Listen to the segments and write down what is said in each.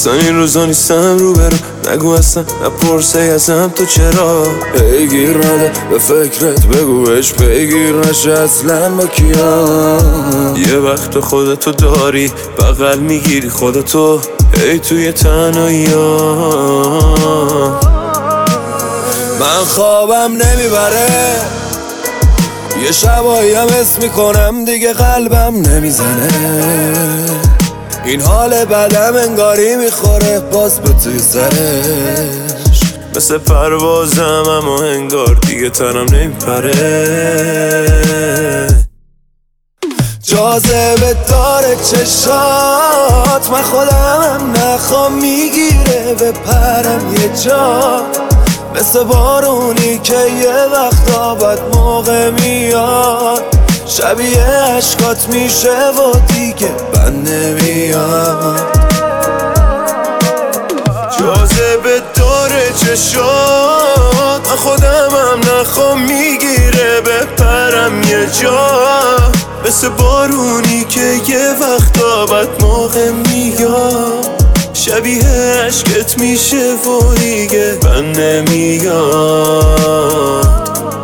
اصلا این روزا نیستم رو برم، نگو اصلا نپرسه ازم تو چرا پیگیر نده به فکرت، بگوش پیگیر نشه اصلا با کیا. یه وقت خودتو داری بغل میگیری خودتو ای توی تنهایی ها. من خوابم نمیبره، یه شبایی هم حس میکنم دیگه قلبم نمیزنه. این حال بدم انگاری میخوره باز به توی سرش، مثل پروازم اما انگار دیگه تنم نمیپره. جاذبه داره چشات، من خودم نخوام میگیره به پرم یه جا، مثل بارونی که یه وقتا بد موقع میاد، شبیه عشقات میشه و دیگه بند نمیاد. جاذبه داره چشات، من خودم هم نخوام میگیره به پرم یه جا، مثل بارونی که یه وقتا بد موقع میاد، شبیه عشقت میشه و دیگه بند نمیاد.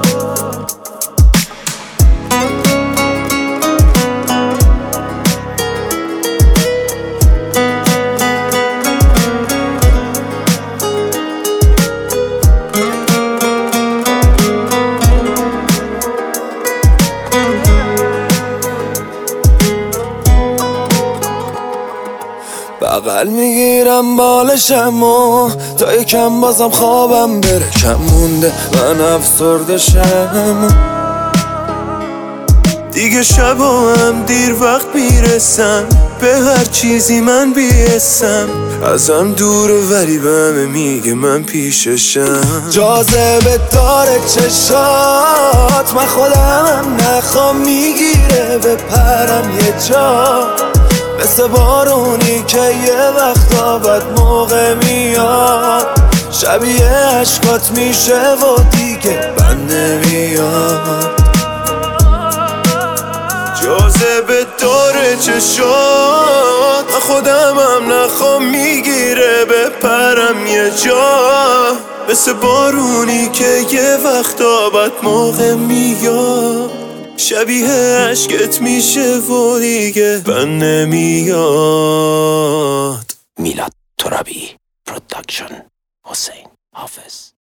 بغل میگیرم بالشم و تا یکم بازم خوابم بره کم مونده، من افسردشم دیگه. شبا هم دیر وقت میرسم به هر چیزی من بیستم، ازم دوره ولی به همه میگه من پیششم. جاذبه داره چشات، من خودم نخوام میگیره به پرم یه جا، مثل بارونی که یه وقتا بد موقع میاد، شبیه عشقات میشه و دیگه بند نمیاد. جاذبه داره چشات، من خودم هم نخوام میگیره به پرم یه جا، مثل بارونی که یه وقتا بد موقع میاد، شبیه عشقت میشه و دیگه بند نمیاد. میلاد ترابی پروداکشن، حسین حافظ.